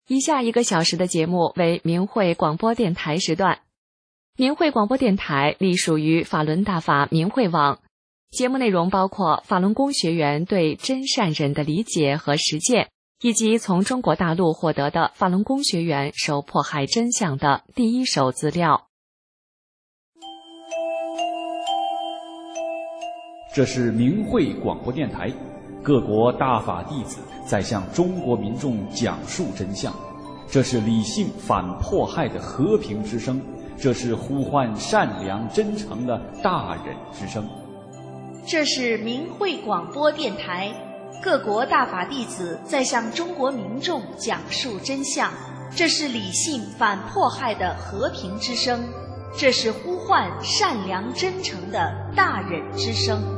以下1个小时的节目为明慧广播电台时段。明慧广播电台隶属于法轮大法明慧网，节目内容包括法轮功学员对真善忍的理解和实践，以及从中国大陆获得的法轮功学员受迫害真相的第一手资料。 这是明慧广播电台，各国大法弟子在向中国民众讲述真相，这是理性反迫害的和平之声，这是呼唤善良真诚的大忍之声。 这是明慧广播电台，各国大法弟子在向中国民众讲述真相，这是理性反迫害的和平之声，这是呼唤善良真诚的大忍之声。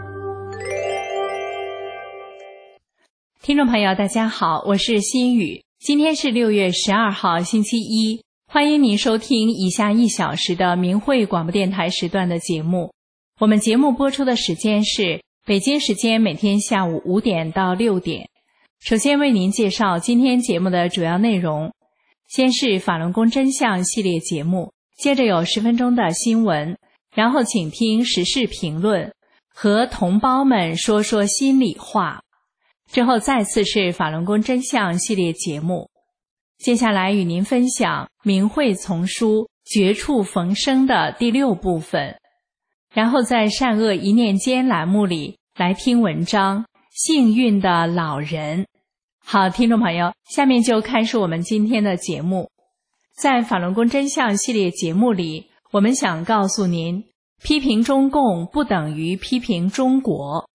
听众朋友大家好，我是心雨，今天是6月12号星期一，欢迎您收听以下1小时的明慧广播电台时段的节目。我们节目播出的时间是北京时间每天下午5点到6点。首先为您介绍今天节目的主要内容，先是法轮功真相系列节目，接着有10分钟的新闻，然后请听时事评论，和同胞们说说心里话。之后再次是法轮功真相系列节目，接下来与您分享明慧丛书绝处逢生的第6部分，然后在善恶一念间栏目里来听文章幸运的老人。好，听众朋友，下面就开始我们今天的节目。在法轮功真相系列节目里，我们想告诉您，批评中共不等于批评中国。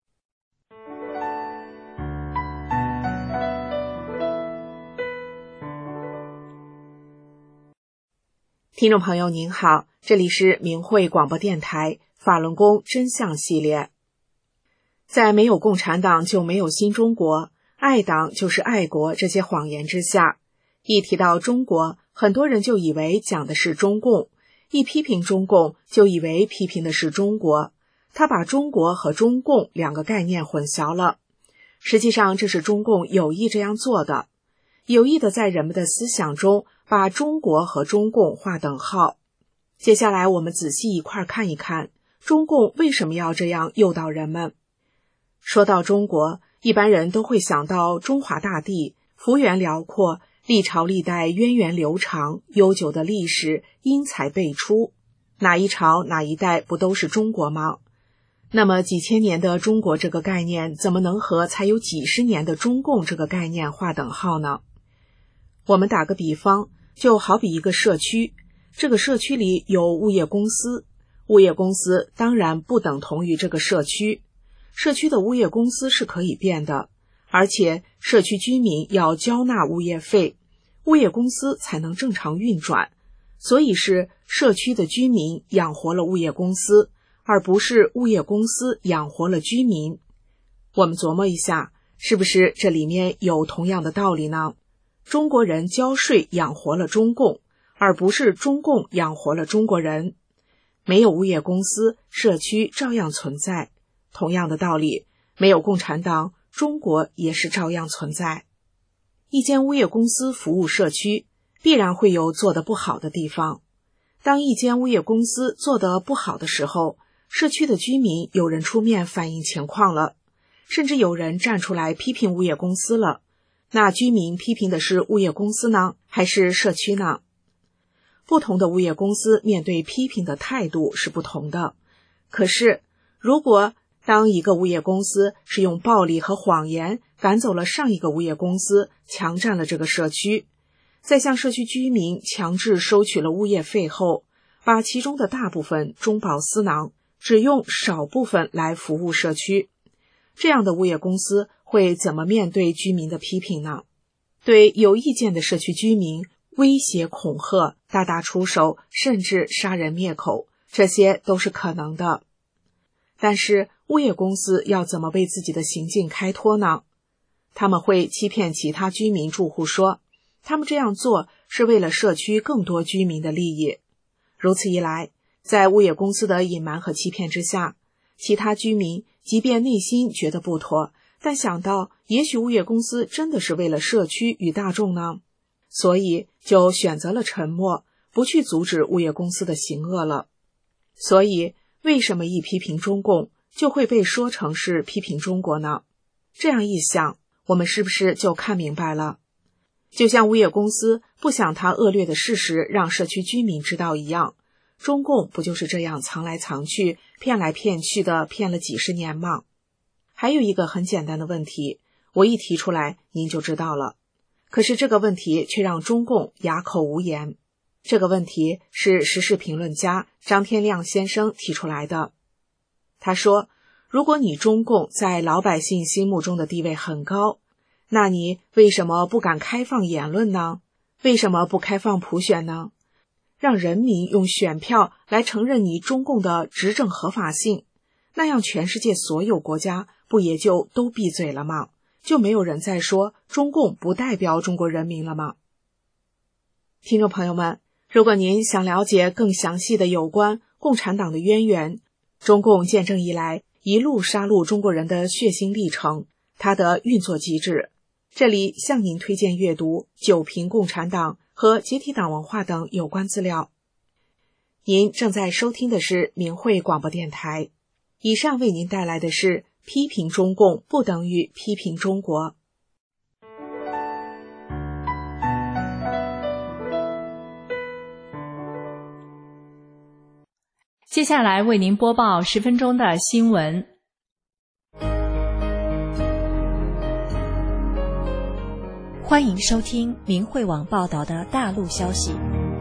听众朋友您好，这里是明慧广播电台法轮功真相系列。在没有共产党就没有新中国，爱党就是爱国这些谎言之下，一提到中国，很多人就以为讲的是中共，一批评中共就以为批评的是中国，他把中国和中共2个概念混淆了。实际上这是中共有意这样做的，有意的在人们的思想中把中国和中共划等号。接下来我们仔细一块看一看，中共为什么要这样诱导人们。说到中国，一般人都会想到中华大地，幅员辽阔，历朝历代源远流长，悠久的历史，英才辈出，哪一朝哪一代不都是中国吗？那么几千年的中国这个概念，怎么能和才有几十年的中共这个概念划等号呢？我们打个比方，就好比一个社区，这个社区里有物业公司，物业公司当然不等同于这个社区，社区的物业公司是可以变的，而且社区居民要交纳物业费，物业公司才能正常运转，所以是社区的居民养活了物业公司，而不是物业公司养活了居民。我们琢磨一下，是不是这里面有同样的道理呢？中国人交税养活了中共，而不是中共养活了中国人。没有物业公司，社区照样存在。同样的道理，没有共产党，中国也是照样存在。一间物业公司服务社区，必然会有做得不好的地方。当一间物业公司做得不好的时候，社区的居民有人出面反映情况了，甚至有人站出来批评物业公司了。那居民批评的是物业公司呢，还是社区呢？不同的物业公司面对批评的态度是不同的。可是，如果当一个物业公司是用暴力和谎言赶走了上一个物业公司，强占了这个社区，再向社区居民强制收取了物业费后，把其中的大部分中饱私囊，只用少部分来服务社区，这样的物业公司会怎么面对居民的批评呢？对有意见的社区居民威胁恐吓，大打出手，甚至杀人灭口，这些都是可能的。但是物业公司要怎么为自己的行径开脱呢？他们会欺骗其他居民住户说，他们这样做是为了社区更多居民的利益。如此一来，在物业公司的隐瞒和欺骗之下，其他居民即便内心觉得不妥， 但想到也许物业公司真的是为了社区与大众呢，所以就选择了沉默，不去阻止物业公司的行恶了。所以为什么一批评中共就会被说成是批评中国呢？这样一想，我们是不是就看明白了？就像物业公司不想他恶劣的事实让社区居民知道一样，中共不就是这样藏来藏去，骗来骗去的骗了几十年吗？还有一个很简单的问题，我一提出来您就知道了，可是这个问题却让中共哑口无言。这个问题是时事评论家张天亮先生提出来的。他说，如果你中共在老百姓心目中的地位很高，那你为什么不敢开放言论呢？为什么不开放普选呢？让人民用选票来承认你中共的执政合法性，那样全世界所有国家不也就都闭嘴了吗？就没有人再说中共不代表中国人民了吗？听众朋友们，如果您想了解更详细的有关共产党的渊源，中共建政以来一路杀戮中国人的血腥历程，它的运作机制，这里向您推荐阅读《九评共产党》和解体党文化等有关资料。您正在收听的是明慧广播电台，以上为您带来的是批评中共不等于批评中国。 接下来为您播报10分钟的新闻。 欢迎收听明慧网报道的大陆消息。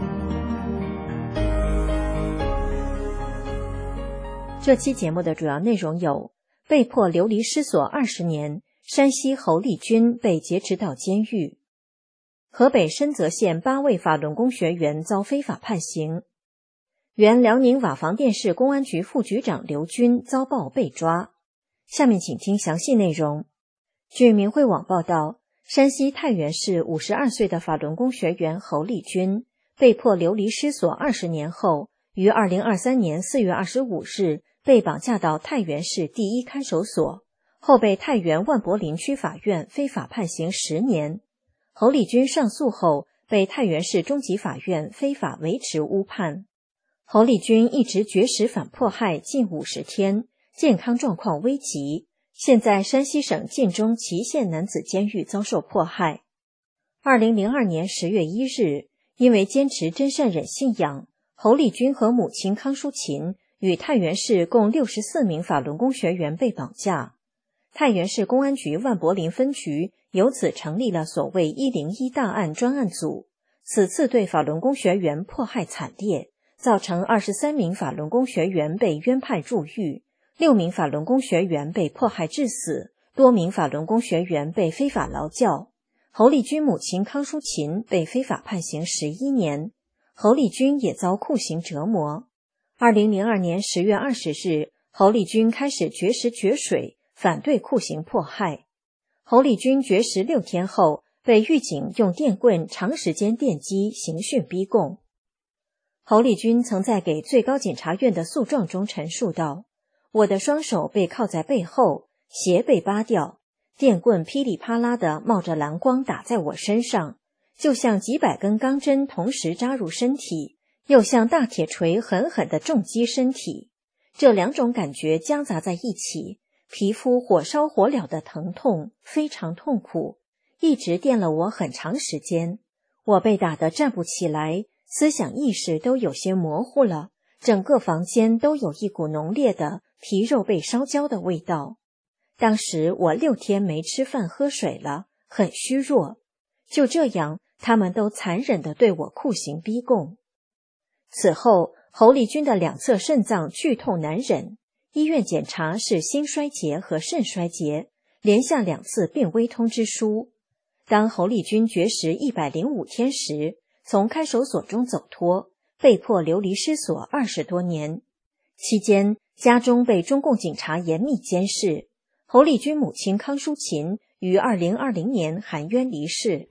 这期节目的主要内容有：被迫流离失所20年，山西侯立军被劫持到监狱；河北深泽县8位法轮功学员遭非法判刑；原辽宁瓦房店市公安局副局长刘军遭曝被抓。下面请听详细内容。据明慧网报道，山西太原市52岁的法轮功学员侯立军被迫流离失所20年后，于2023年4月25日被绑架到太原市第一看守所，后被太原万柏林区法院非法判刑10年。侯立军上诉后被太原市中级法院非法维持误判。侯立军一直绝食反迫害近50天，健康状况危急，现在山西省晋中祁县男子监狱遭受迫害。2002年10月1日，因为坚持真善忍信仰，侯立军和母亲康淑琴与太原市共64名法轮功学员被绑架。太原市公安局万柏林分局由此成立了所谓101大案专案组，此次对法轮功学员迫害惨烈，造成23名法轮功学员被冤判入狱，6名法轮功学员被迫害致死，多名法轮功学员被非法劳教。侯立军母亲康淑琴被非法判刑11年，侯立军也遭酷刑折磨。2002年10月20日，侯立军开始绝食绝水，反对酷刑迫害。侯立军绝食6天后，被狱警用电棍长时间电击刑讯逼供。侯立军曾在给最高检察院的诉状中陈述道：我的双手被铐在背后，鞋被扒掉，电棍噼里啪啦地冒着蓝光打在我身上，就像几百根钢针同时扎入身体，又像大铁锤狠狠地重击身体。这2种感觉夹杂在一起，皮肤火烧火燎的疼痛，非常痛苦，一直电了我很长时间。我被打得站不起来，思想意识都有些模糊了，整个房间都有一股浓烈的皮肉被烧焦的味道。当时我6天没吃饭喝水了，很虚弱。就这样，他们都残忍地对我酷刑逼供。此后，侯立军的2侧肾脏剧痛难忍，医院检查是心衰竭和肾衰竭，连下2次病危通知书。当侯立军绝食105天时，从看守所中走脱，被迫流离失所20多年。期间，家中被中共警察严密监视。侯立军母亲康淑琴于2020年含冤离世。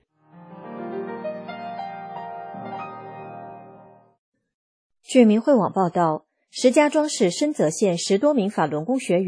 据明慧网报道，石家庄市深泽县10多名法轮功学员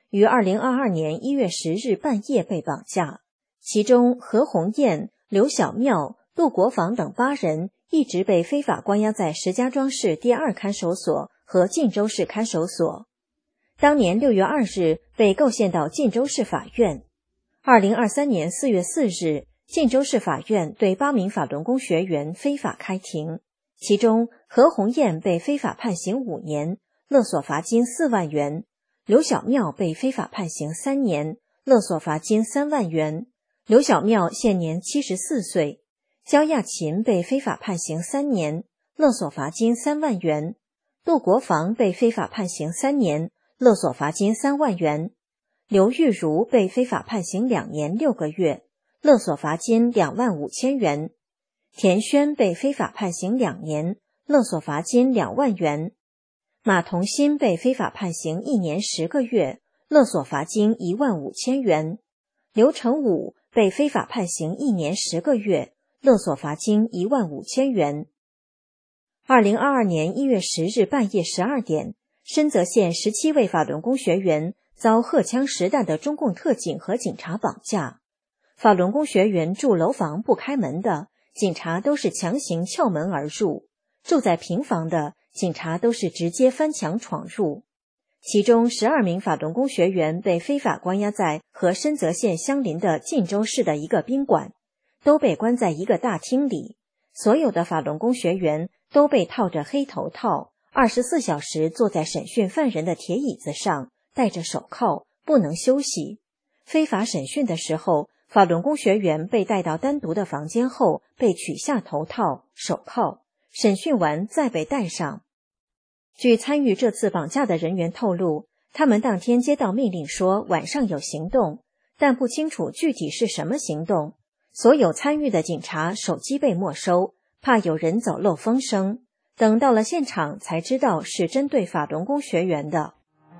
于2022年1月10日半夜被绑架，其中何鸿焱、刘小庙、杜国防等8人一直被非法关押在石家庄市第2看守所和晋州市看守所。当年6月2日被构陷到晋州市法院。2023年4月4日，晋州市法院对8名法轮功学员非法开庭，其中何鸿焱被非法判刑5年，勒索罚金4万元；刘小庙被非法判刑3年，勒索罚金3万元。刘小庙现年74岁。焦亚琴被非法判刑3年，勒索罚金3万元；杜国防被非法判刑3年，勒索罚金3万元；刘玉如被非法判刑2年6个月，勒索罚金2万5千元；田轩被非法判刑2年，勒索罚金2万元；马同新被非法判刑1年10个月，勒索罚金1万5千元；刘成武被非法判刑1年10个月，勒索罚金1万5千元。2022年1月10日半夜12点，深泽县17位法轮功学员遭荷枪实弹的中共特警和警察绑架。法轮功学员住楼房不开门的，警察都是强行撬门而入；住在平房的，警察都是直接翻墙闯入。其中12名法轮功学员被非法关押在和深泽县相邻的晋州市的一个宾馆，都被关在一个大厅里。所有的法轮功学员都被套着黑头套，24小时坐在审讯犯人的铁椅子上，戴着手铐，不能休息。非法审讯的时候，法轮功学员被带到单独的房间后，被取下头套、手铐，审讯完再被戴上。据参与这次绑架的人员透露，他们当天接到命令说晚上有行动，但不清楚具体是什么行动。所有参与的警察手机被没收，怕有人走漏风声。等到了现场才知道是针对法轮功学员的。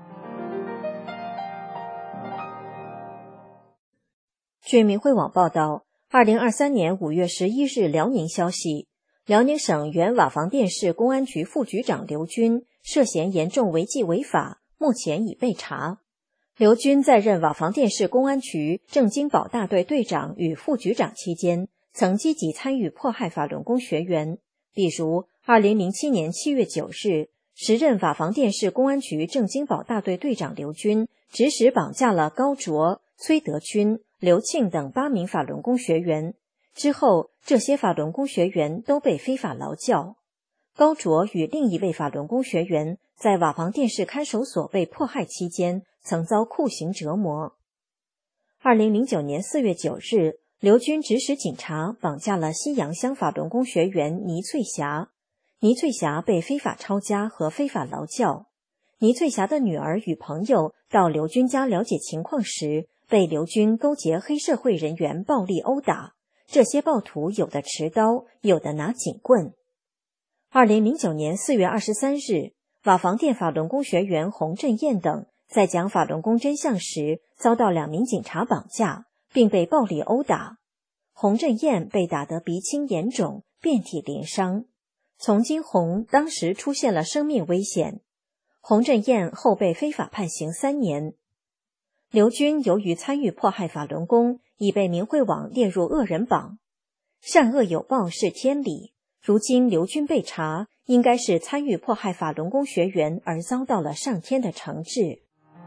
据明慧网报道，2023年5月11日辽宁消息，辽宁省原瓦房店市公安局副局长刘军涉嫌严重违纪违法，目前已被查。刘军在任瓦房店市公安局正经保大队队长与副局长期间，曾积极参与迫害法轮功学员。比如2007年7月9日，时任瓦房店市公安局正经保大队队长刘军指使绑架了高卓、崔德军、刘庆等8名法轮功学员。之后，这些法轮功学员都被非法劳教。高卓与另一位法轮功学员在瓦房店市看守所被迫害期间，曾遭酷刑折磨。2009年4月9日，刘军指使警察绑架了西洋乡法轮功学员倪翠霞。倪翠霞被非法抄家和非法劳教。倪翠霞的女儿与朋友到刘军家了解情况时，被刘军勾结黑社会人员暴力殴打。这些暴徒有的持刀，有的拿警棍。2009年4月23日，瓦房店法轮功学员洪振燕等在讲法轮功真相时，遭到2名警察绑架，并被暴力殴打。洪振燕被打得鼻青眼肿，遍体鳞伤。丛金红当时出现了生命危险。洪振燕后被非法判刑3年。刘军由于参与迫害法轮功，已被明慧网列入恶人榜。善恶有报是天理，如今刘军被查，应该是参与迫害法轮功学员而遭到了上天的惩治。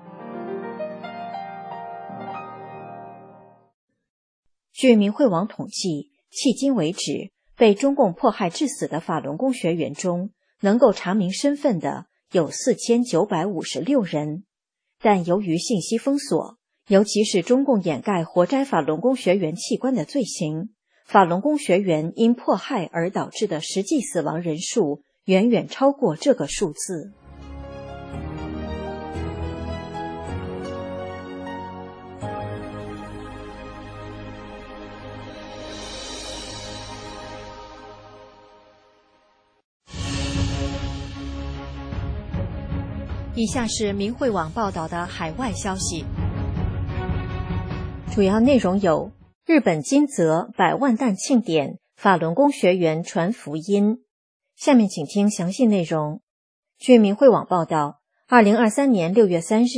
据明慧网统计，迄今为止，被中共迫害致死的法轮功学员中，能够查明身份的有4956人。但由于信息封锁，尤其是中共掩盖活摘法轮功学员器官的罪行，法轮功学员因迫害而导致的实际死亡人数远远超过这个数字。以下是明慧网报道的海外消息，主要内容有：日本金泽100万弹庆典，法轮功学员传福音。下面请听详细内容。据明慧网报道，2023年6月3日，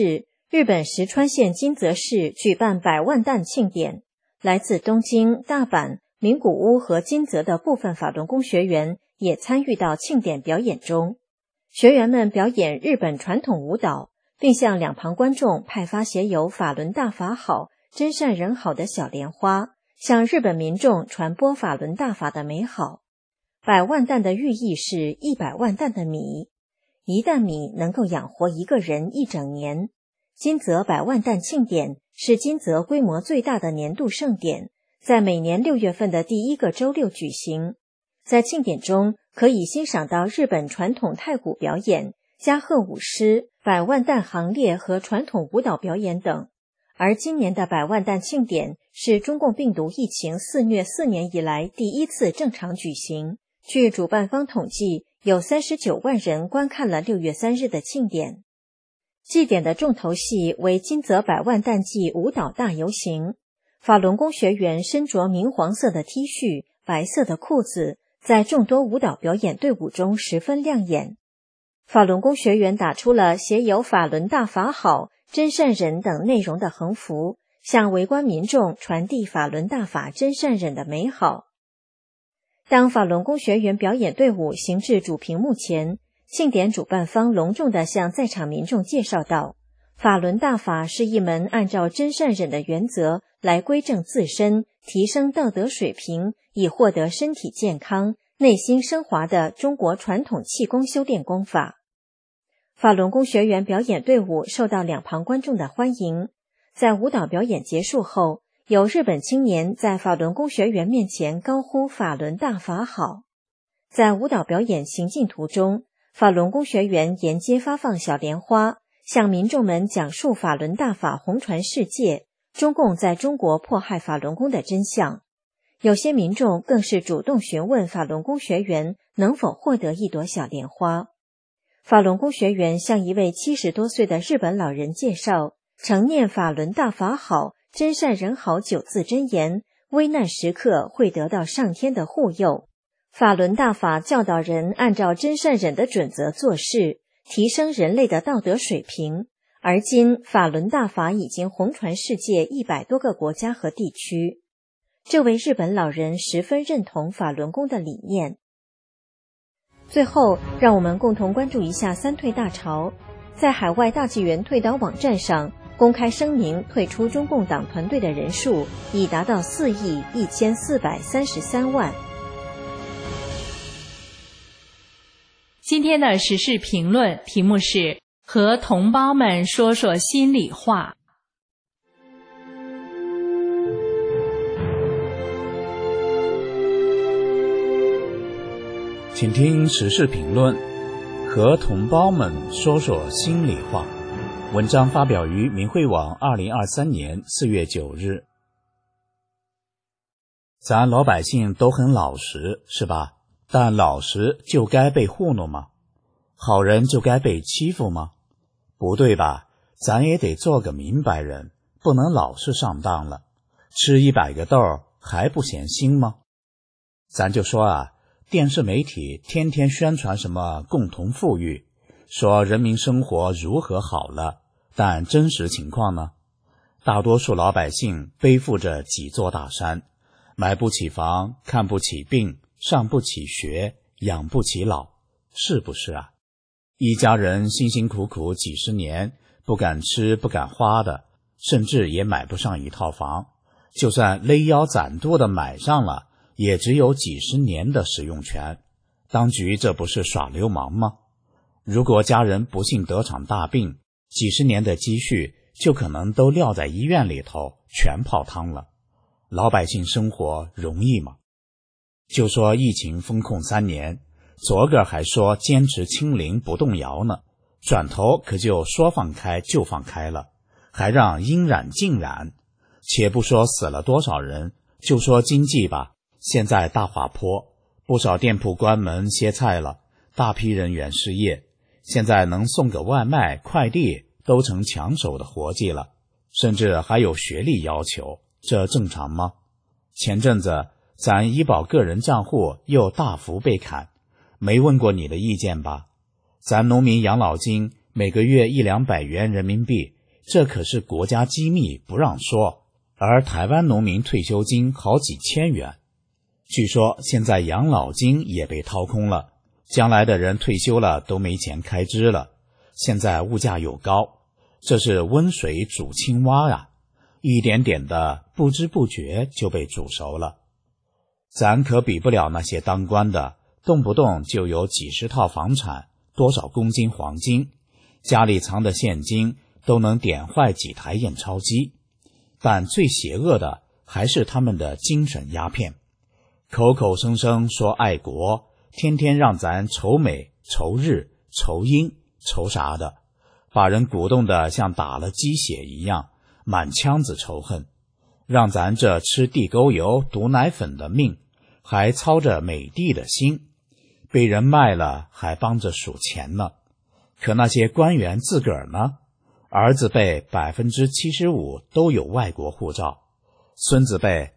日本石川县金泽市举办100万担庆典，来自东京、大阪、名古屋和金泽的部分法轮功学员也参与到庆典表演中。学员们表演日本传统舞蹈，并向两旁观众派发写有法轮大法好、真善人好的小莲花，向日本民众传播法轮大法的美好。100万担的寓意是100万担的米，1担米能够养活一个人一整年。金泽100万担庆典是金泽规模最大的年度盛典，在每年6月份的第1个周六举行。在庆典中，可以欣赏到日本传统太鼓表演、加贺舞狮、100万担行列和传统舞蹈表演等。而今年的100万担庆典是中共病毒疫情肆虐4年以来第一次正常举行。据主办方统计，有39万人观看了6月3日的庆典。祭典的重头戏为金泽100万担祭舞蹈大游行。法轮功学员身着明黄色的 T 恤、白色的裤子，在众多舞蹈表演队伍中十分亮眼。法轮功学员打出了写有法轮大法好、真善忍等内容的横幅，向围观民众传递法轮大法真善忍的美好。当法轮功学员表演队伍行至主屏幕前，庆典主办方隆重地向在场民众介绍道，法轮大法是一门按照真善忍的原则来规正自身、提升道德水平，以获得身体健康、内心升华的中国传统气功修炼功法。法轮功学员表演队伍受到两旁观众的欢迎。在舞蹈表演结束后，有日本青年在法轮功学员面前高呼法轮大法好。在舞蹈表演行进途中，法轮功学员沿街发放小莲花，向民众们讲述法轮大法红传世界，中共在中国迫害法轮功的真相。有些民众更是主动询问法轮功学员能否获得一朵小莲花。法轮功学员向一位70多岁的日本老人介绍，常念法轮大法好、真善人好9字真言，危难时刻会得到上天的护佑。法轮大法教导人按照真善忍的准则做事，提升人类的道德水平。而今法轮大法已经红传世界100多个国家和地区。这位日本老人十分认同法轮功的理念。最后，让我们共同关注一下三退大潮。在海外大纪元退党网站上公开声明退出中共党团队的人数已达到4亿1433万。 今天的时事评论题目是和同胞们说说心里话。 请听时事评论，和同胞们说说心里话。文章发表于明慧网2023年4月9日。咱老百姓都很老实，是吧？但老实就该被糊弄吗？好人就该被欺负吗？不对吧？咱也得做个明白人，不能老是上当了。吃100个豆还不嫌腥吗？咱就说啊，电视媒体天天宣传什么共同富裕，说人民生活如何好了，但真实情况呢？大多数老百姓背负着几座大山，买不起房，看不起病，上不起学，养不起老，是不是啊？一家人辛辛苦苦几十年，不敢吃不敢花的，甚至也买不上一套房，就算勒腰攒肚的买上了，也只有几十年的使用权。当局这不是耍流氓吗？如果家人不幸得场大病，几十年的积蓄就可能都撂在医院里头，全泡汤了。老百姓生活容易吗？就说疫情封控3年，昨个还说坚持清零不动摇呢，转头可就说放开就放开了，还让应染尽染。且不说死了多少人，就说经济吧，现在大滑坡，不少店铺关门歇菜了，大批人员失业，现在能送个外卖快递都成抢手的活计了，甚至还有学历要求，这正常吗？前阵子咱医保个人账户又大幅被砍，没问过你的意见吧？咱农民养老金每个月100-200元人民币， 这可是国家机密，不让说。而台湾农民退休金好几千元，据说现在养老金也被掏空了，将来的人退休了都没钱开支了。现在物价又高，这是温水煮青蛙啊，一点点的不知不觉就被煮熟了。咱可比不了那些当官的，动不动就有几十套房产，多少公斤黄金，家里藏的现金都能点坏几台验钞机。但最邪恶的还是他们的精神鸦片，口口声声说爱国，天天让咱仇美、仇日、仇英、仇啥的，把人鼓动得像打了鸡血一样，满腔子仇恨，让咱这吃地沟油、毒奶粉的命，还操着美帝的心，被人卖了还帮着数钱呢。可那些官员自个儿呢？儿子辈 75% 都有外国护照，孙子辈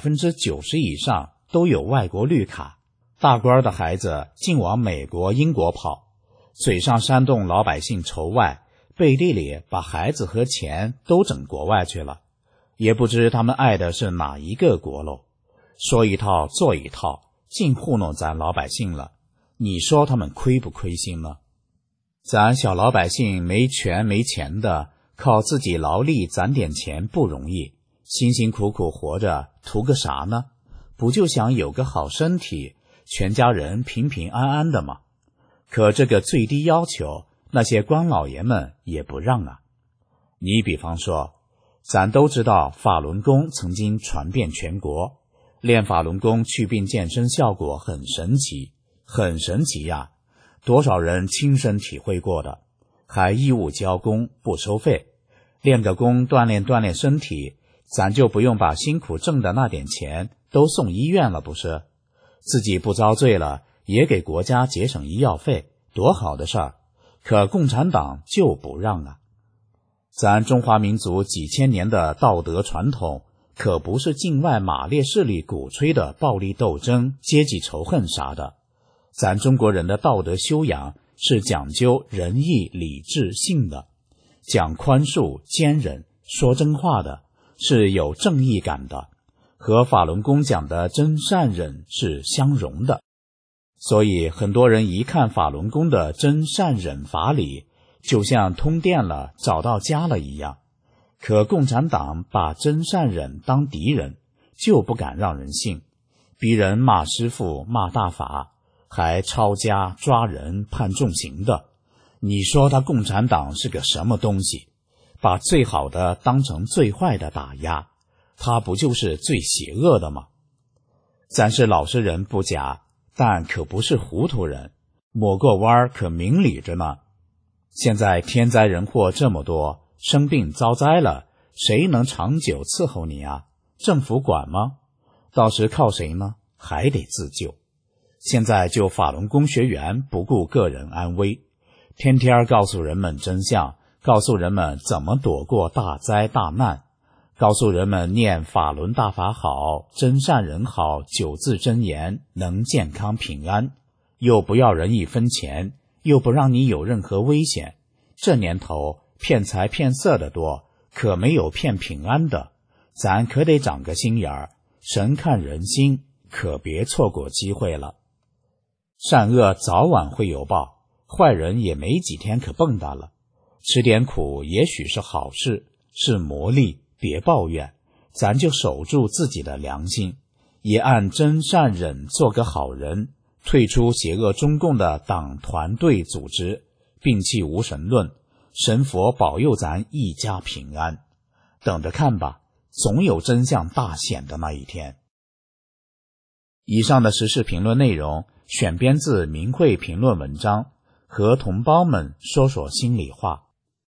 90% 以上都有外国绿卡，大官的孩子净往美国、英国跑，嘴上煽动老百姓仇外，背地里把孩子和钱都整国外去了，也不知他们爱的是哪一个国喽。说一套做一套，净糊弄咱老百姓了，你说他们亏不亏心呢？咱小老百姓没权没钱的，靠自己劳力攒点钱不容易，辛辛苦苦活着图个啥呢？不就想有个好身体，全家人平平安安的吗？可这个最低要求，那些官老爷们也不让啊。你比方说，咱都知道法轮功曾经传遍全国，练法轮功祛病健身效果很神奇，很神奇呀。多少人亲身体会过的，还义务交功不收费，练个功锻炼锻炼身体，咱就不用把辛苦挣的那点钱都送医院了，不是？自己不遭罪了，也给国家节省医药费，多好的事儿。可共产党就不让啊。咱中华民族几千年的道德传统，可不是境外马列势力鼓吹的暴力斗争、阶级仇恨啥的。咱中国人的道德修养是讲究仁义礼智信的，讲宽恕坚忍说真话的，是有正义感的，和法轮功讲的真善忍是相融的。所以很多人一看法轮功的真善忍法理，就像通电了找到家了一样。可共产党把真善忍当敌人，就不敢让人信，逼人骂师父骂大法，还抄家抓人判重刑的。你说他共产党是个什么东西？把最好的当成最坏的打压，他不就是最邪恶的吗？咱是老实人不假，但可不是糊涂人，抹过弯可明理着呢。现在天灾人祸这么多，生病遭灾了，谁能长久伺候你啊？政府管吗？到时靠谁呢？还得自救。现在就法轮功学员不顾个人安危，天天告诉人们真相，告诉人们怎么躲过大灾大难，告诉人们念法轮大法好，真善人好9字真言能健康平安，又不要人一分钱，又不让你有任何危险。这年头骗财骗色的多，可没有骗平安的，咱可得长个心眼儿，神看人心，可别错过机会了。善恶早晚会有报，坏人也没几天可蹦跶了。吃点苦也许是好事，是磨砺，别抱怨，咱就守住自己的良心，也按真善忍做个好人，退出邪恶中共的党团队组织，摒弃无神论，神佛保佑咱一家平安。等着看吧，总有真相大显的那一天。以上的时事评论内容选编自明慧评论文章，和同胞们说说心里话。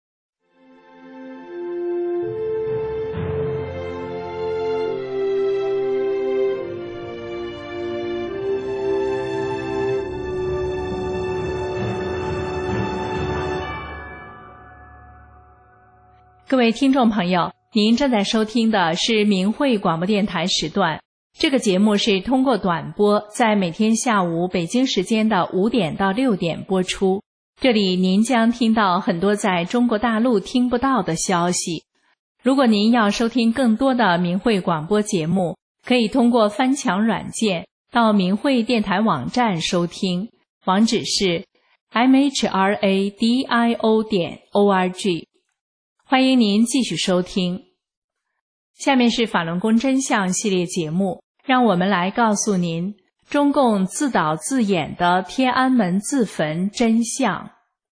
各位听众朋友，您正在收听的是明慧广播电台时段。这个节目是通过短波，在每天下午北京时间的5点到6点播出。 这里您将听到很多在中国大陆听不到的消息。如果您要收听更多的明慧广播节目，可以通过翻墙软件到明慧电台网站收听，网址是 mhradio.org。 欢迎您继续收听。下面是法轮功真相系列节目，让我们来告诉您中共自导自演的天安门自焚真相。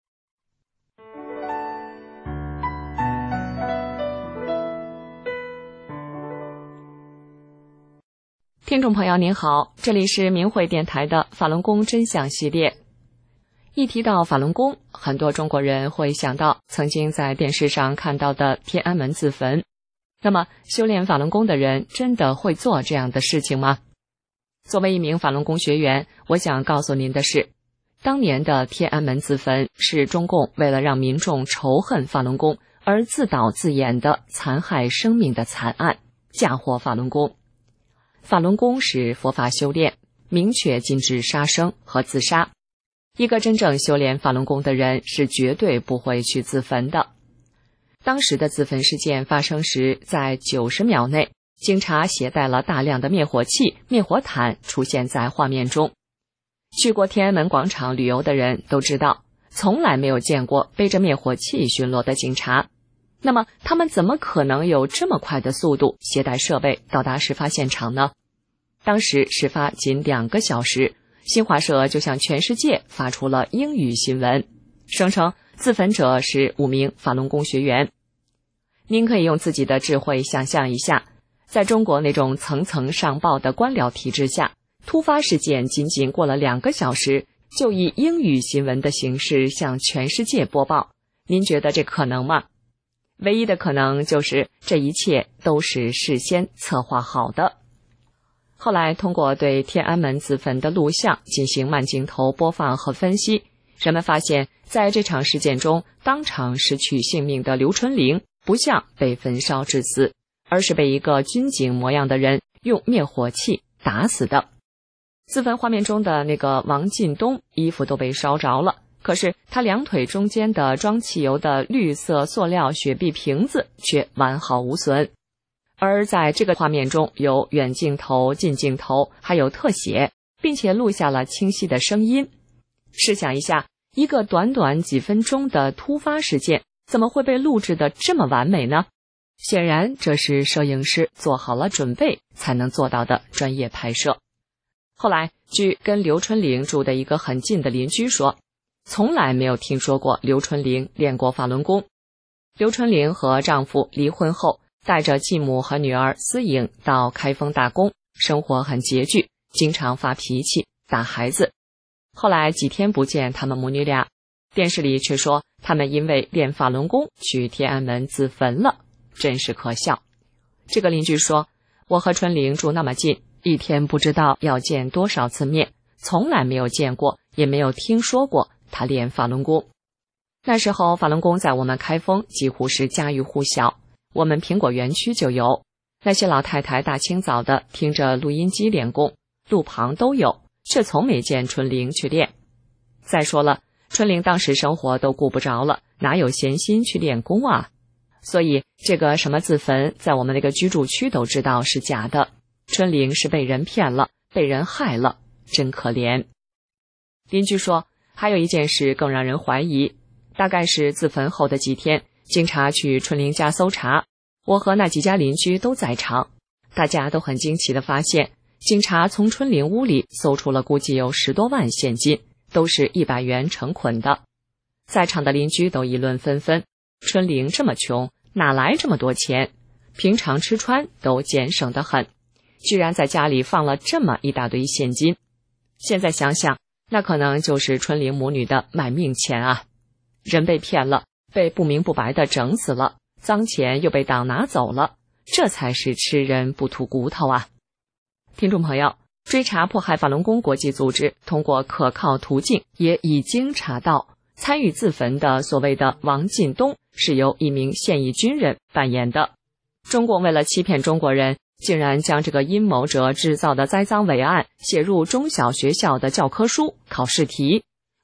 听众朋友您好，这里是明慧电台的法轮功真相系列。一提到法轮功，很多中国人会想到曾经在电视上看到的天安门自焚。那么修炼法轮功的人真的会做这样的事情吗？作为一名法轮功学员，我想告诉您的是，当年的天安门自焚是中共为了让民众仇恨法轮功而自导自演的残害生命的惨案，嫁祸法轮功。法轮功是佛法修炼，明确禁止杀生和自杀。一个真正修炼法轮功的人是绝对不会去自焚的。当时的自焚事件发生时，在90秒内，警察携带了大量的灭火器、灭火毯出现在画面中。去过天安门广场旅游的人都知道，从来没有见过背着灭火器巡逻的警察。那么他们怎么可能有这么快的速度携带设备到达事发现场呢？当时事发仅2个小时，新华社就向全世界发出了英语新闻，声称自焚者是5名法轮功学员。您可以用自己的智慧想象一下，在中国那种层层上报的官僚体制下，突发事件仅仅过了2个小时，就以英语新闻的形式向全世界播报。您觉得这可能吗？唯一的可能就是这一切都是事先策划好的。后来通过对天安门自焚的录像进行慢镜头播放和分析，人们发现在这场事件中，当场失去性命的刘春玲不像被焚烧致死，而是被一个军警模样的人用灭火器打死的。自焚画面中的那个王进东衣服都被烧着了，可是他2腿中间的装汽油的绿色塑料雪碧瓶子却完好无损。而在这个画面中有远镜头、近镜头，还有特写，并且录下了清晰的声音。试想一下，一个短短几分钟的突发事件，怎么会被录制得这么完美呢？显然这是摄影师做好了准备才能做到的专业拍摄。后来据跟刘春玲住的一个很近的邻居说，从来没有听说过刘春玲练过法轮功。刘春玲和丈夫离婚后，带着继母和女儿思颖到开封打工，生活很拮据，经常发脾气打孩子。后来几天不见他们母女俩，电视里却说他们因为练法轮功去天安门自焚了，真是可笑。这个邻居说，我和春玲住那么近，一天不知道要见多少次面，从来没有见过，也没有听说过他练法轮功。那时候法轮功在我们开封几乎是家喻户晓，我们苹果园区就有，那些老太太大清早的听着录音机练功，路旁都有，却从没见春玲去练。再说了，春玲当时生活都顾不着了，哪有闲心去练功啊？所以这个什么自焚，在我们那个居住区都知道是假的。春玲是被人骗了，被人害了，真可怜。邻居说，还有一件事更让人怀疑，大概是自焚后的几天，警察去春玲家搜查，我和那几家邻居都在场，大家都很惊奇地发现，警察从春玲屋里搜出了估计有10多万现金，都是100元成捆的。在场的邻居都议论纷纷，春玲这么穷，哪来这么多钱？平常吃穿都俭省得很，居然在家里放了这么一大堆现金。现在想想，那可能就是春玲母女的卖命钱啊！人被骗了，被不明不白的整死了，脏钱又被党拿走了，这才是吃人不吐骨头啊！听众朋友，追查迫害法轮功国际组织通过可靠途径也已经查到，参与自焚的所谓的王进东是由一名现役军人扮演的。中共为了欺骗中国人，竟然将这个阴谋者制造的栽赃伪案写入中小学校的教科书、考试题，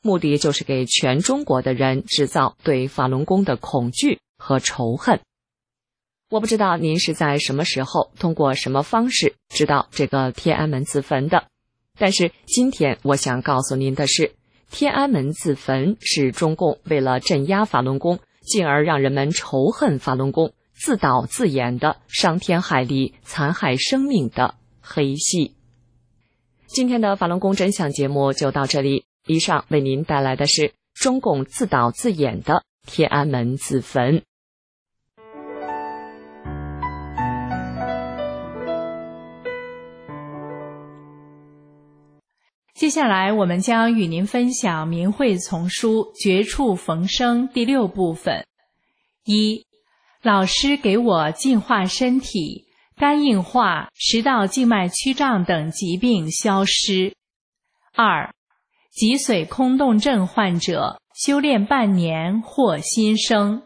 目的就是给全中国的人制造对法轮功的恐惧和仇恨。我不知道您是在什么时候通过什么方式知道这个天安门自焚的，但是今天我想告诉您的是，天安门自焚是中共为了镇压法轮功，进而让人们仇恨法轮功，自导自演的伤天害理、残害生命的黑戏。今天的法轮功真相节目就到这里，以上为您带来的是中共自导自演的天安门自焚。 接下来我们将与您分享明慧丛书绝处逢生第6部分。1. 老师给我净化身体，肝硬化、食道静脉曲张等疾病消失。2. 脊髓空洞症患者修炼半年获新生。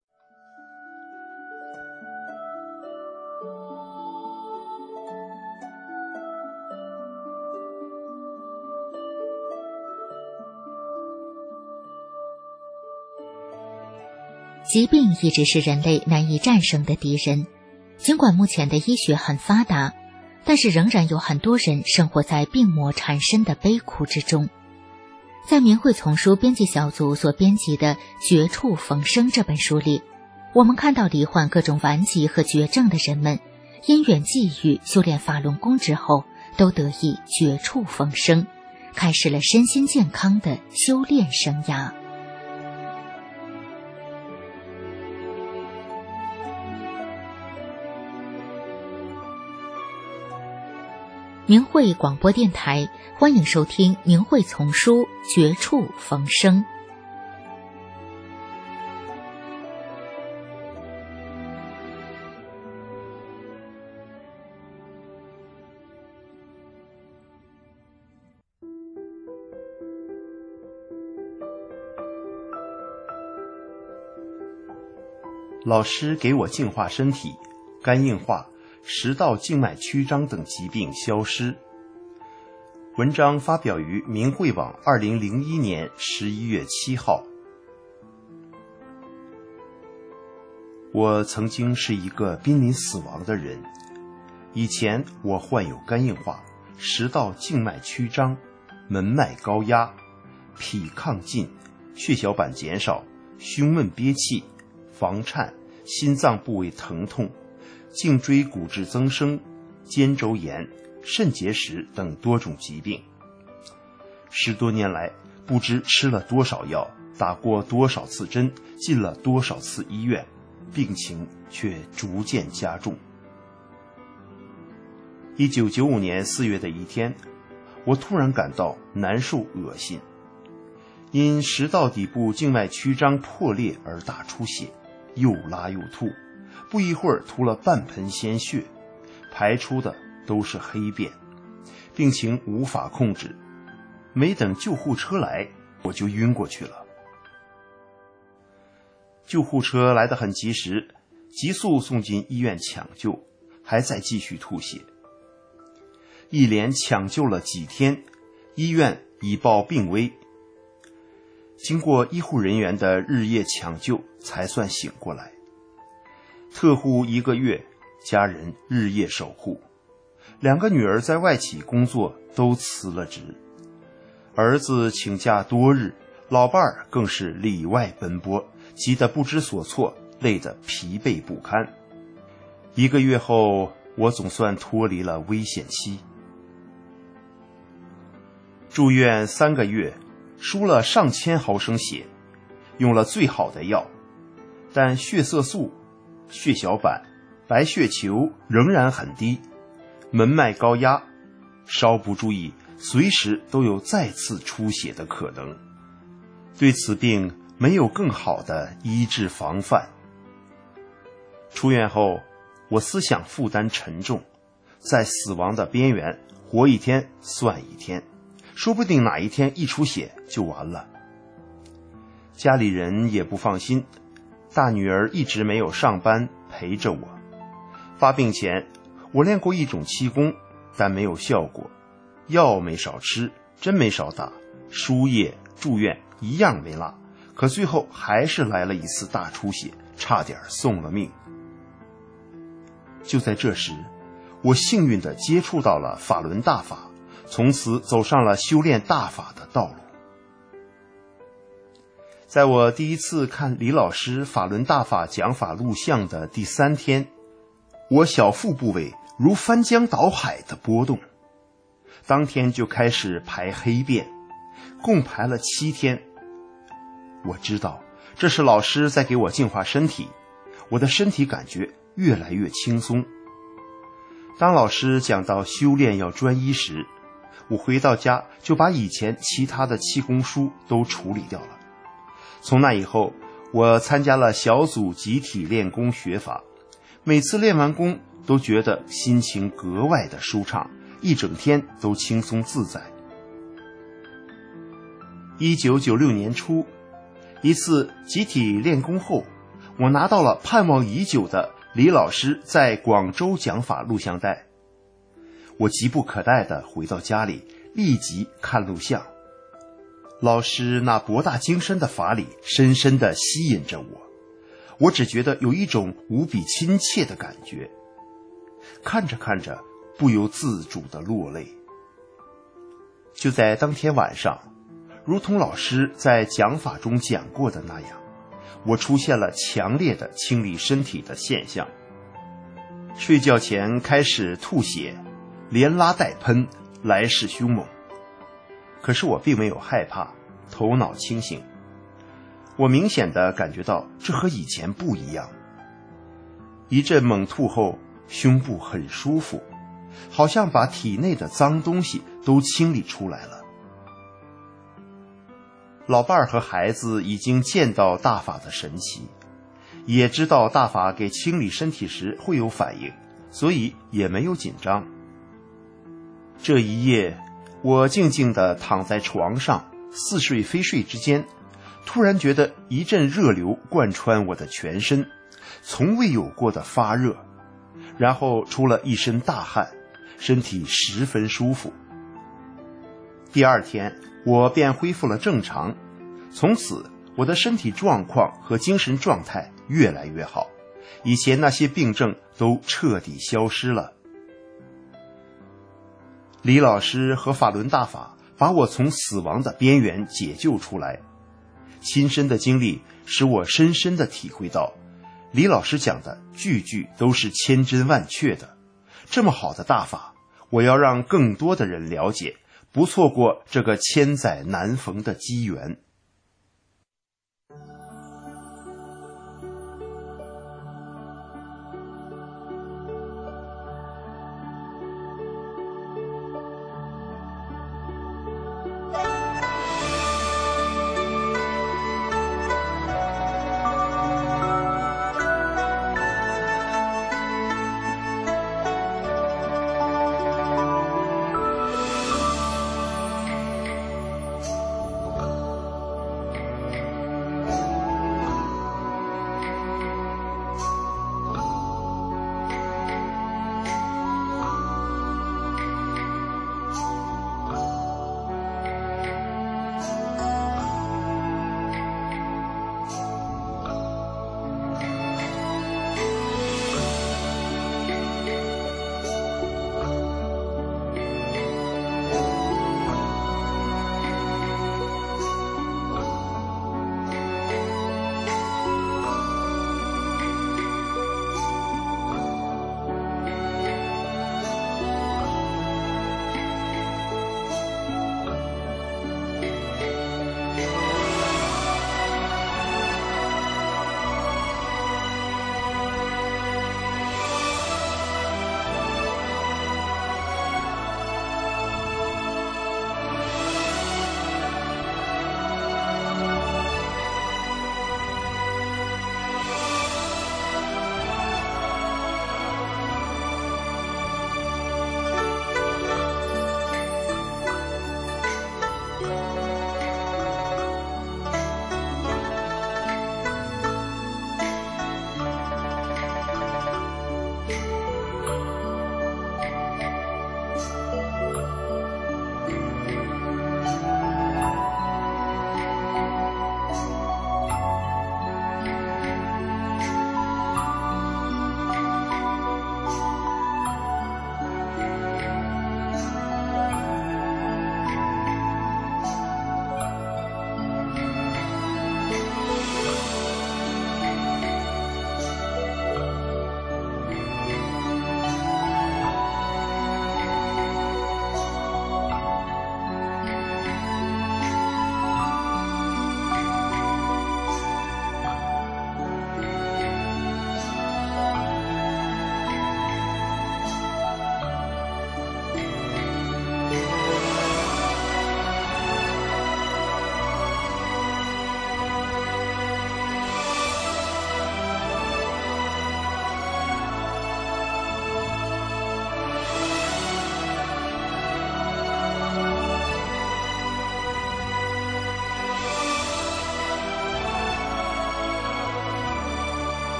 疾病一直是人类难以战胜的敌人，尽管目前的医学很发达，但是仍然有很多人生活在病魔缠身的悲苦之中。在明慧丛书编辑小组所编辑的《绝处逢生》这本书里，我们看到罹患各种顽疾和绝症的人们，因缘际遇修炼法轮功之后，都得以绝处逢生，开始了身心健康的修炼生涯。明慧广播电台，欢迎收听明慧丛书《绝处逢生》。 老师给我净化身体，肝硬化、食道静脉曲张等疾病消失。文章发表于明慧网2001年11月7号。我曾经是一个濒临死亡的人，以前我患有肝硬化、食道静脉曲张、门脉高压、脾亢进、血小板减少、胸闷憋气、房颤、心脏部位疼痛、颈椎骨质增生、肩周炎、肾结石等多种疾病。10多年来，不知吃了多少药，打过多少次针，进了多少次医院，病情却逐渐加重。1995年4月的一天，我突然感到难受恶心，因食道底部静脉曲张破裂而大出血，又拉又吐，不一会儿吐了半盆鲜血，排出的都是黑便，病情无法控制。没等救护车来，我就晕过去了。救护车来得很及时，急速送进医院抢救，还在继续吐血。一连抢救了几天，医院已报病危。经过医护人员的日夜抢救，才算醒过来。特护1个月，家人日夜守护。2个女儿在外企工作，都辞了职。儿子请假多日，老伴儿更是里外奔波，急得不知所措，累得疲惫不堪。1个月后，我总算脱离了危险期。住院3个月，输了上千毫升血，用了最好的药，但血色素、血小板、白血球仍然很低，门脉高压，稍不注意，随时都有再次出血的可能。对此病没有更好的医治防范。出院后，我思想负担沉重，在死亡的边缘，活一天算一天，说不定哪一天一出血就完了。家里人也不放心，大女儿一直没有上班陪着我。发病前，我练过一种气功，但没有效果，药没少吃，针没少打，输液住院一样没落，可最后还是来了一次大出血，差点送了命。就在这时，我幸运地接触到了法轮大法，从此走上了修炼大法的道路。在我第一次看李老师法轮大法讲法录像的第3天，我小腹部位如翻江倒海的波动，当天就开始排黑便，共排了7天。我知道这是老师在给我净化身体，我的身体感觉越来越轻松。当老师讲到修炼要专一时，我回到家就把以前其他的气功书都处理掉了。从那以后，我参加了小组集体练功学法，每次练完功都觉得心情格外的舒畅，一整天都轻松自在。1996年初，一次集体练功后，我拿到了盼望已久的李老师在广州讲法录像带。我急不可待地回到家里，立即看录像。老师那博大精深的法理深深地吸引着我，我只觉得有一种无比亲切的感觉，看着看着不由自主地落泪。就在当天晚上，如同老师在讲法中讲过的那样，我出现了强烈的清理身体的现象。睡觉前开始吐血，连拉带喷，来势凶猛。可是我并没有害怕，头脑清醒。我明显地感觉到这和以前不一样。一阵猛吐后，胸部很舒服，好像把体内的脏东西都清理出来了。老伴儿和孩子已经见到大法的神奇，也知道大法给清理身体时会有反应，所以也没有紧张。这一夜，我静静地躺在床上，似睡非睡之间，突然觉得一阵热流贯穿我的全身，从未有过的发热，然后出了一身大汗，身体十分舒服。第2天，我便恢复了正常，从此我的身体状况和精神状态越来越好，以前那些病症都彻底消失了。李老师和法轮大法把我从死亡的边缘解救出来，亲身的经历使我深深地体会到，李老师讲的句句都是千真万确的。这么好的大法，我要让更多的人了解，不错过这个千载难逢的机缘。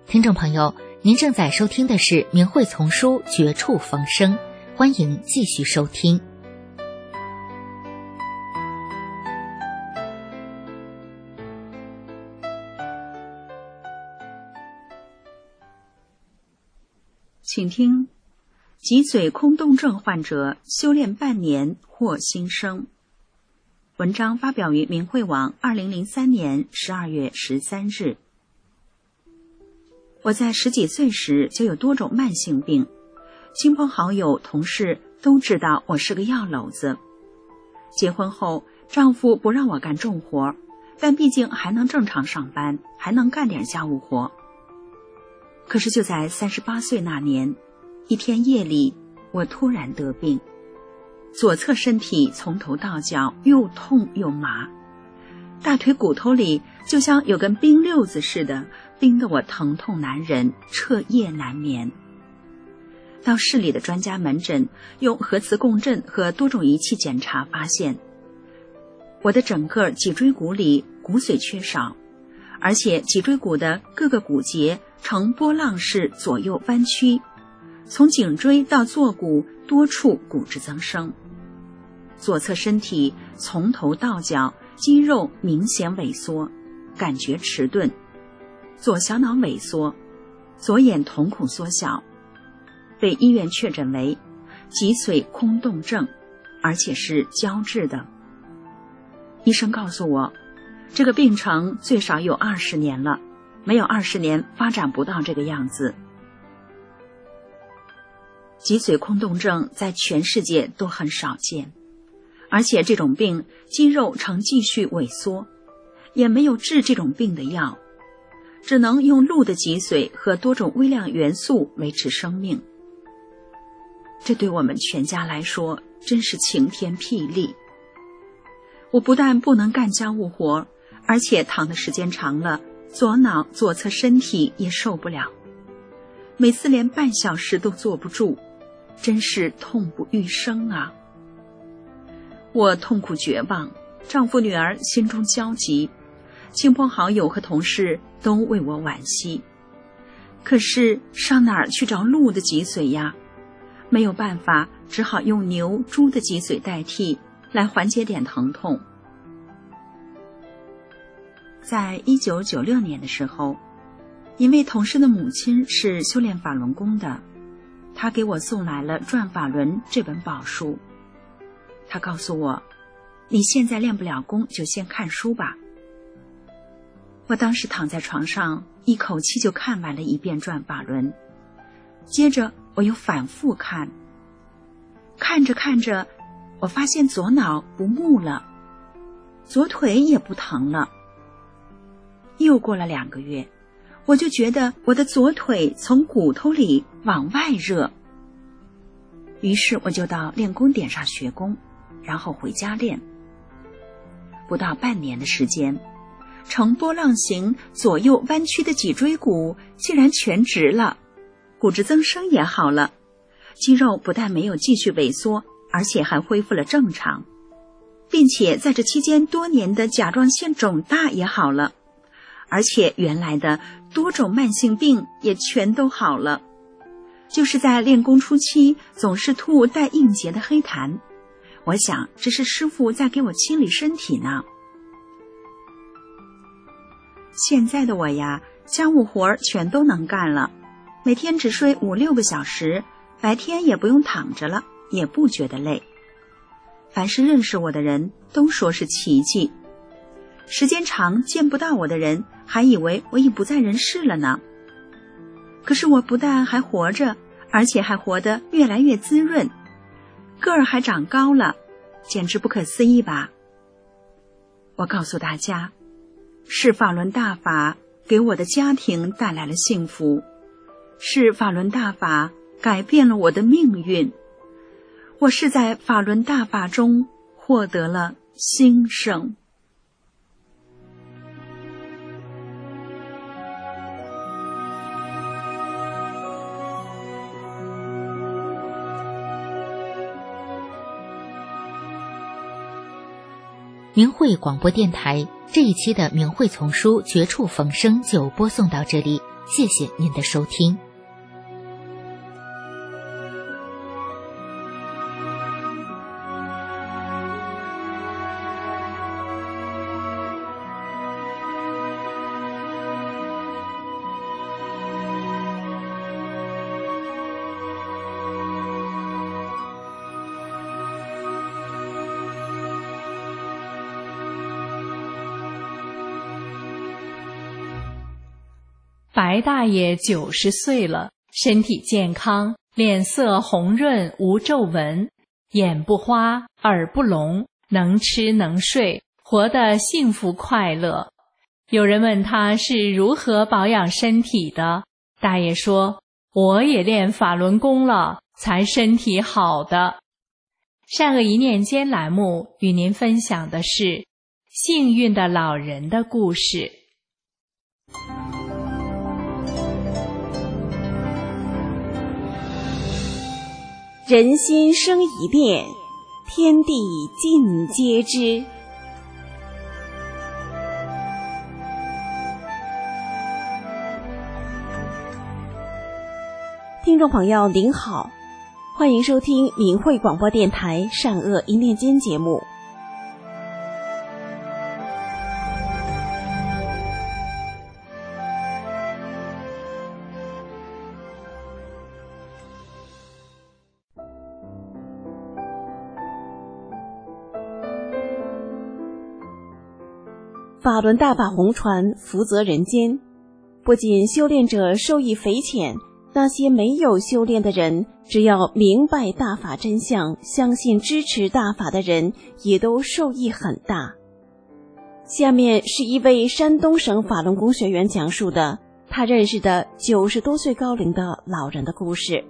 听众朋友，您正在收听的是明慧丛书《绝处逢生》，欢迎继续收听。 请听：脊髓空洞症患者修炼半年获新生。文章发表于明慧网2003年12月13日。我在10几岁时就有多种慢性病，亲朋好友、同事都知道我是个药篓子。结婚后，丈夫不让我干重活，但毕竟还能正常上班，还能干点家务活。可是就在38岁那年，一天夜里，我突然得病，左侧身体从头到脚又痛又麻，大腿骨头里就像有根冰溜子似的，冰得我疼痛难忍，彻夜难眠。到市里的专家门诊，用核磁共振和多种仪器检查，发现我的整个脊椎骨里骨髓缺少，而且脊椎骨的各个骨节呈波浪式左右弯曲，从颈椎到坐骨多处骨质增生。左侧身体从头到脚肌肉明显萎缩，感觉迟钝，左小脑萎缩，左眼瞳孔缩小，被医院确诊为脊髓空洞症，而且是胶质的。医生告诉我，这个病程最少有20年了，没有20年发展不到这个样子。脊髓空洞症在全世界都很少见，而且这种病肌肉呈继续萎缩，也没有治这种病的药，只能用鹿的脊髓和多种微量元素维持生命。这对我们全家来说真是晴天霹雳。我不但不能干家务活，而且躺的时间长了，左脑左侧身体也受不了，每次连半小时都坐不住，真是痛不欲生啊！我痛苦绝望，丈夫女儿心中焦急，亲朋好友和同事都为我惋惜。可是上哪儿去找鹿的脊髓呀？没有办法，只好用牛、猪的脊髓代替，来缓解点疼痛。在1996年的时候，一位同事的母亲是修炼法轮功的，他给我送来了《转法轮》这本宝书。他告诉我，你现在练不了功，就先看书吧。我当时躺在床上，一口气就看完了一遍《转法轮》，接着我又反复看，看着看着，我发现左脑不木了，左腿也不疼了。又过了2个月，我就觉得我的左腿从骨头里往外热，于是我就到练功点上学功，然后回家练。不到半年的时间，呈波浪形左右弯曲的脊椎骨竟然全直了，骨质增生也好了，肌肉不但没有继续萎缩，而且还恢复了正常，并且在这期间多年的甲状腺肿大也好了，而且原来的多种慢性病也全都好了。就是在练功初期总是吐带硬结的黑痰，我想这是师父在给我清理身体呢。现在的我呀，家务活全都能干了，每天只睡5-6个小时，白天也不用躺着了，也不觉得累。凡是认识我的人都说是奇迹，时间长见不到我的人还以为我已不在人世了呢。可是我不但还活着，而且还活得越来越滋润，个儿还长高了，简直不可思议吧。我告诉大家，是法轮大法给我的家庭带来了幸福，是法轮大法改变了我的命运，我是在法轮大法中获得了新生。 明慧广播电台这一期的明慧丛书绝处逢生就播送到这里， 谢谢您的收听。 白大爷90岁了，身体健康，脸色红润，无皱纹，眼不花，耳不聋，能吃能睡，活得幸福快乐。有人问他是如何保养身体的，大爷说：“我也练法轮功了，才身体好的。”善恶一念间栏目与您分享的是幸运的老人的故事。 人心生一念，天地尽皆知。听众朋友您好，欢迎收听明慧广播电台善恶一念间节目。法轮大法红传，福泽人间。不仅修炼者受益匪浅，那些没有修炼的人，只要明白大法真相，相信支持大法的人，也都受益很大。下面是一位山东省法轮功学员讲述的他认识的90多岁高龄的老人的故事。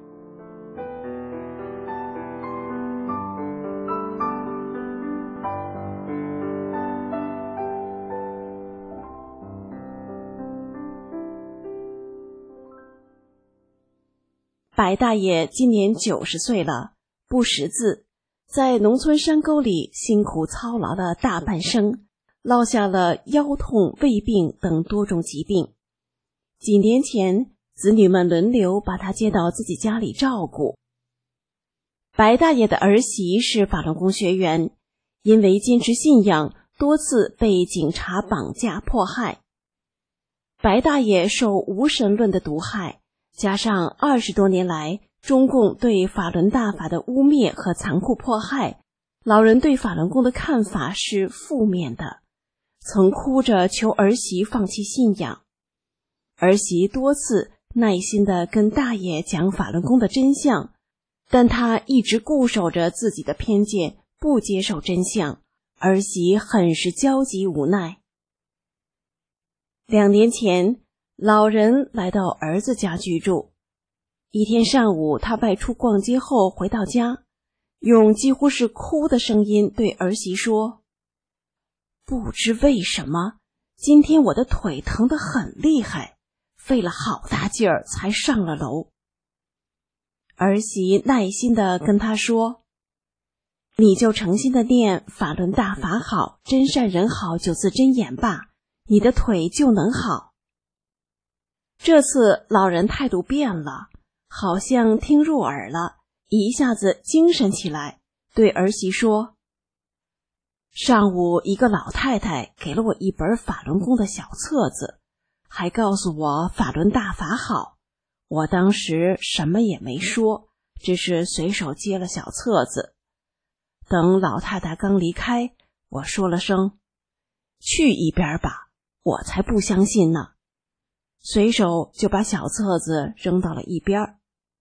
白大爷今年90岁了，不识字，在农村山沟里辛苦操劳了大半生，落下了腰痛、胃病等多种疾病。几年前，子女们轮流把他接到自己家里照顾。白大爷的儿媳是法轮功学员，因为坚持信仰，多次被警察绑架迫害。白大爷受无神论的毒害，加上20多年来中共对法轮大法的污蔑和残酷迫害，老人对法轮功的看法是负面的，曾哭着求儿媳放弃信仰。儿媳多次耐心地跟大爷讲法轮功的真相，但他一直固守着自己的偏见，不接受真相，儿媳很是焦急无奈。2年前，老人来到儿子家居住。一天上午，他外出逛街后回到家，用几乎是哭的声音对儿媳说：“不知为什么，今天我的腿疼得很厉害，费了好大劲儿才上了楼。”儿媳耐心地跟他说：“你就诚心地念法轮大法好，真善人好9字真言吧，你的腿就能好。”这次老人态度变了，好像听入耳了，一下子精神起来，对儿媳说：“上午一个老太太给了我一本法轮功的小册子，还告诉我法轮大法好。我当时什么也没说，只是随手接了小册子。等老太太刚离开，我说了声去一边吧，我才不相信呢。”随手就把小册子扔到了一边。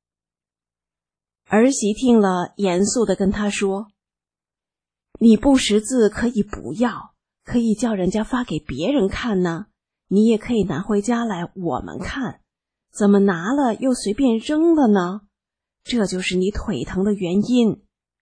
儿媳听了，严肃地跟他说：“你不识字可以不要，可以叫人家发给别人看呢，你也可以拿回家来我们看，怎么拿了又随便扔了呢？这就是你腿疼的原因。”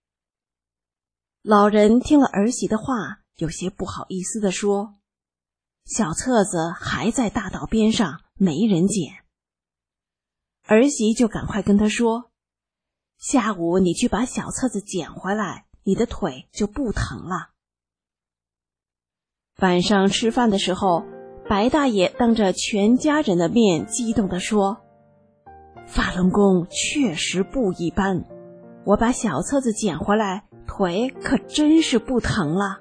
老人听了儿媳的话，有些不好意思地说：“小册子还在大道边上，没人捡。”儿媳就赶快跟他说：“下午你去把小册子捡回来，你的腿就不疼了。”晚上吃饭的时候， 白大爷当着全家人的面激动地说：“法轮功确实不一般，我把小册子捡回来，腿可真是不疼了。”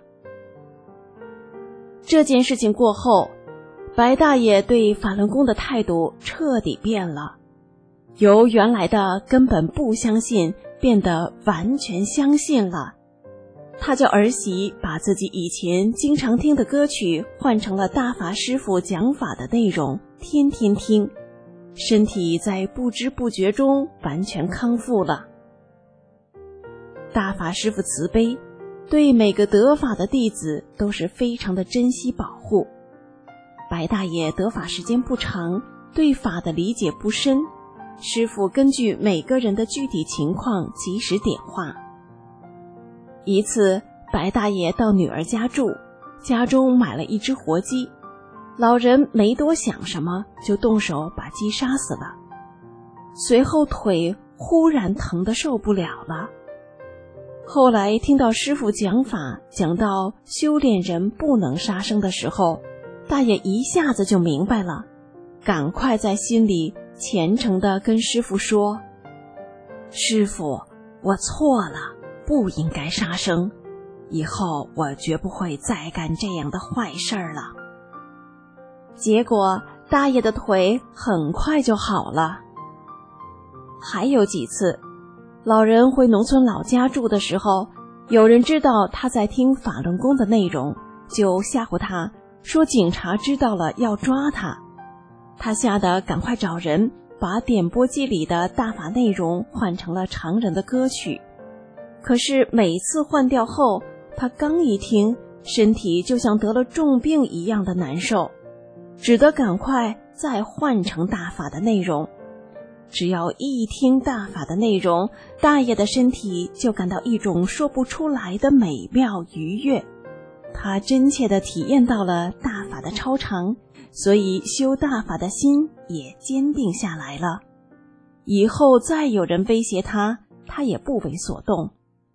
这件事情过后，白大爷对法轮功的态度彻底变了，由原来的根本不相信变得完全相信了。他叫儿媳把自己以前经常听的歌曲换成了大法师父讲法的内容，天天听，身体在不知不觉中完全康复了。大法师父慈悲，对每个得法的弟子都是非常的珍惜保护。白大爷得法时间不长，对法的理解不深，师父根据每个人的具体情况及时点化。一次，白大爷到女儿家住，家中买了一只活鸡，老人没多想什么，就动手把鸡杀死了。随后腿忽然疼得受不了了。后来听到师父讲法，讲到修炼人不能杀生的时候，大爷一下子就明白了，赶快在心里虔诚地跟师父说：“师父，我错了，不应该杀生，以后我绝不会再干这样的坏事了。”结果大爷的腿很快就好了。还有几次，老人回农村老家住的时候，有人知道他在听法轮功的内容，就吓唬他说警察知道了要抓他。他吓得赶快找人把点播机里的大法内容换成了常人的歌曲。可是每次换掉后，他刚一听，身体就像得了重病一样的难受，只得赶快再换成大法的内容。只要一听大法的内容，大爷的身体就感到一种说不出来的美妙愉悦。他真切地体验到了大法的超常，所以修大法的心也坚定下来了。以后再有人威胁他，他也不为所动。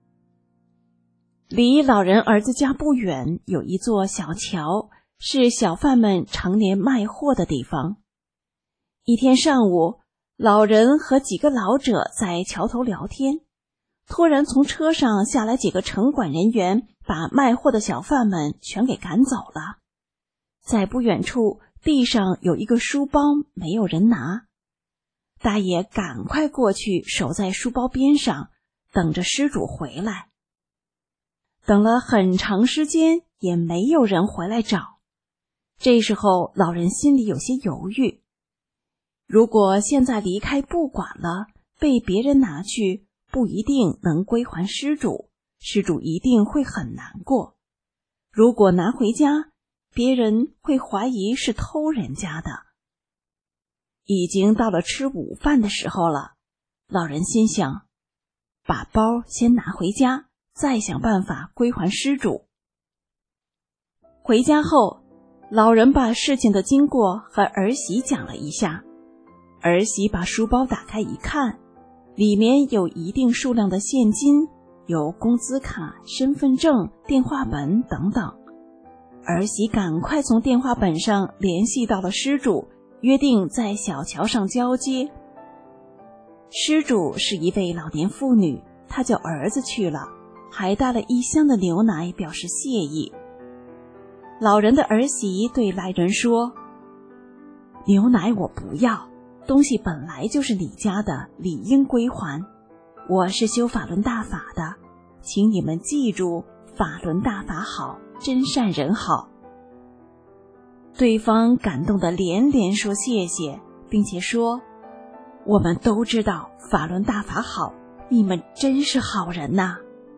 离老人儿子家不远有一座小桥，是小贩们常年卖货的地方。一天上午，老人和几个老者在桥头聊天，突然从车上下来几个城管人员，把卖货的小贩们全给赶走了。在不远处，地上有一个书包，没有人拿。大爷赶快过去，守在书包边上，等着施主回来。等了很长时间，也没有人回来找。这时候，老人心里有些犹豫。如果现在离开不管了，被别人拿去，不一定能归还施主，施主一定会很难过。如果拿回家，别人会怀疑是偷人家的。已经到了吃午饭的时候了，老人心想，把包先拿回家，再想办法归还施主。回家后，老人把事情的经过和儿媳讲了一下。儿媳把书包打开一看，里面有一定数量的现金，有工资卡、身份证、电话本等等。儿媳赶快从电话本上联系到了施主，约定在小桥上交接。施主是一位老年妇女，她叫儿子去了，还带了一箱的牛奶表示谢意。老人的儿媳对来人说：“牛奶我不要，东西本来就是你家的，理应归还。我是修法轮大法的，请你们记住，法轮大法好，真善人好。”对方感动得连连说谢谢，并且说：“我们都知道法轮大法好，你们真是好人呐。”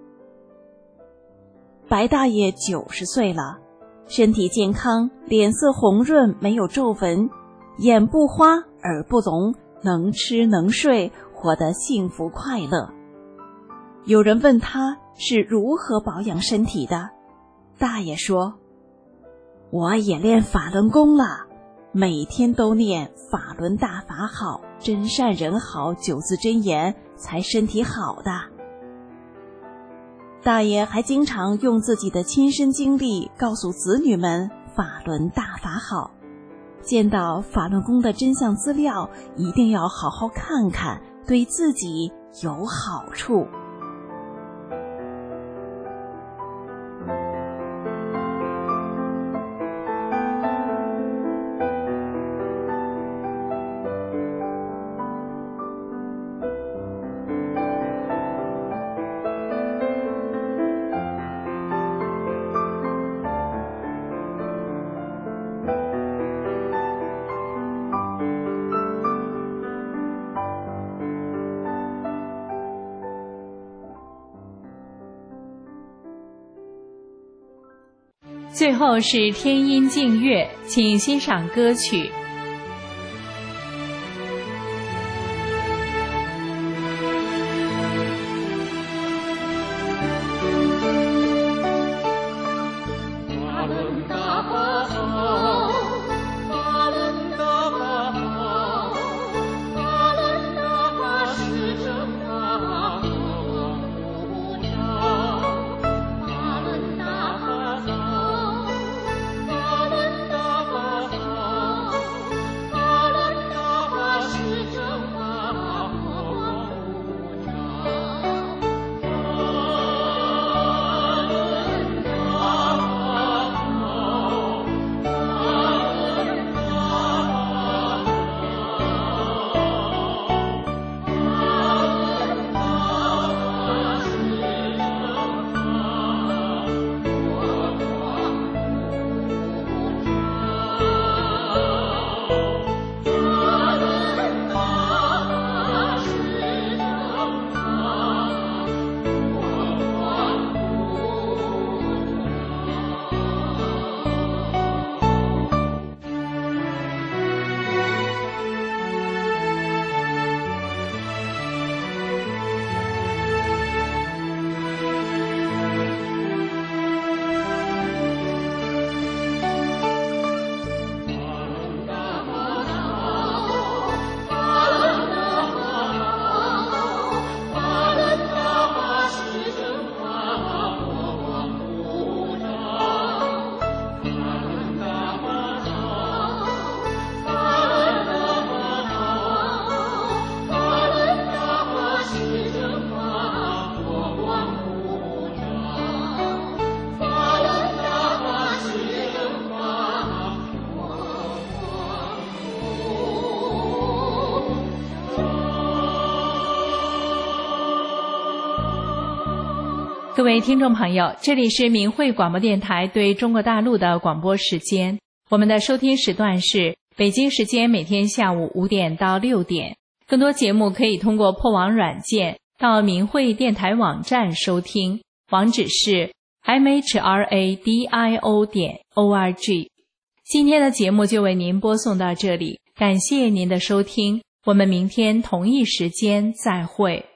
白大爷90岁了，身体健康，脸色红润，没有皱纹，眼不花，耳不聋，能吃能睡，活得幸福快乐。有人问他是如何保养身体的，大爷说：“我也练法轮功了，每天都念法轮大法好，真善人好9字真言，才身体好的。”大爷还经常用自己的亲身经历告诉子女们法轮大法好， 见到法轮功的真相资料，一定要好好看看，对自己有好处。 最后是天音净月，请欣赏歌曲。各位听众朋友，这里是明慧广播电台对中国大陆的广播时间。我们的收听时段是北京时间每天下午5点到6点。更多节目可以通过破网软件到明慧电台网站收听，网址是 mhradio.org。今天的节目就为您播送到这里，感谢您的收听，我们明天同一时间再会。